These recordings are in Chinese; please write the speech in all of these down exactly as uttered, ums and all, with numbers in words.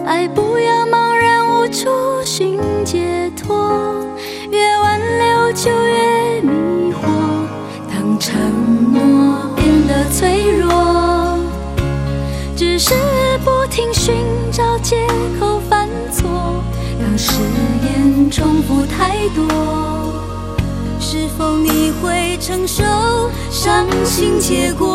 爱不要茫然无处寻解脱，越挽留就越迷惑，当承诺变得脆弱，只是不停寻找借口犯错，当誓言重复太多，是否你会承受伤心结果？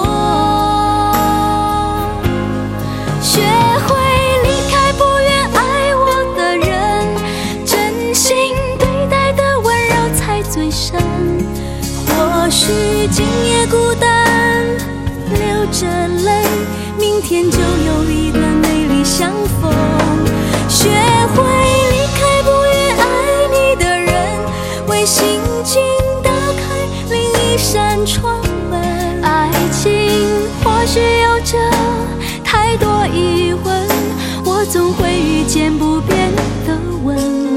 学会离开不愿爱我的人，真心对待的温柔才最深。或许今夜孤单流着泪，明天就有一段美丽相逢。学会离开不愿爱你的人，为心情打开另一扇窗门。爱情或许有着太多疑问，我总会遇见不变的吻。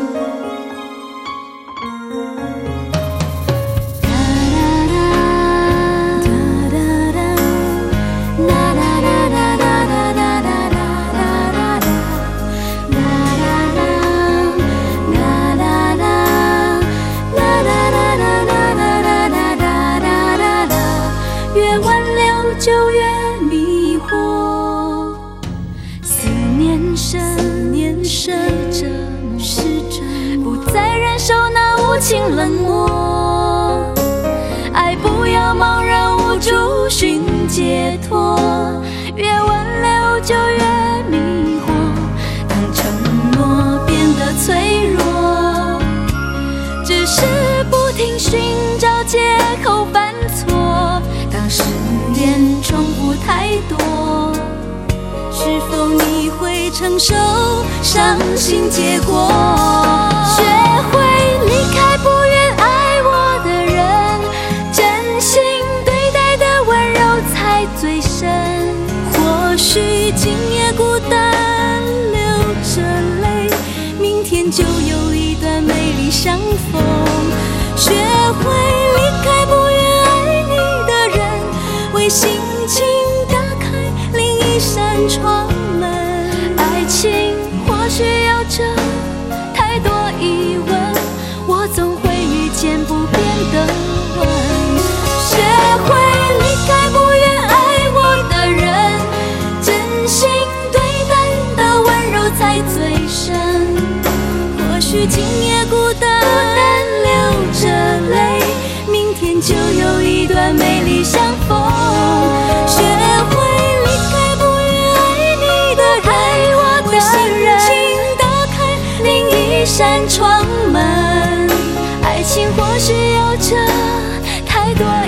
越挽留就越迷惑，思念深，念深折磨，是折磨，不再忍受那无情冷漠。爱不要茫然无处寻解脱，越挽留就越迷惑，当承诺变得脆弱，只是不停寻找借口犯错，当誓言重复太多，是否你会承受伤心结果？学会离开不愿爱我的人，真心对待的温柔才最深。或许今夜孤单流着泪，明天就有一段美丽相逢。学会离开不愿爱你的人，为心情打开另一扇窗门。爱情或许有着太多疑问，我总会遇见不变的吻。学会离开不愿爱我的人，真心对待的温柔才最深。或许今夜孤单流着泪，明天就有一段美丽相逢。学会离开不愿爱你的人，为心情打开另一扇窗门。爱情或许有着太多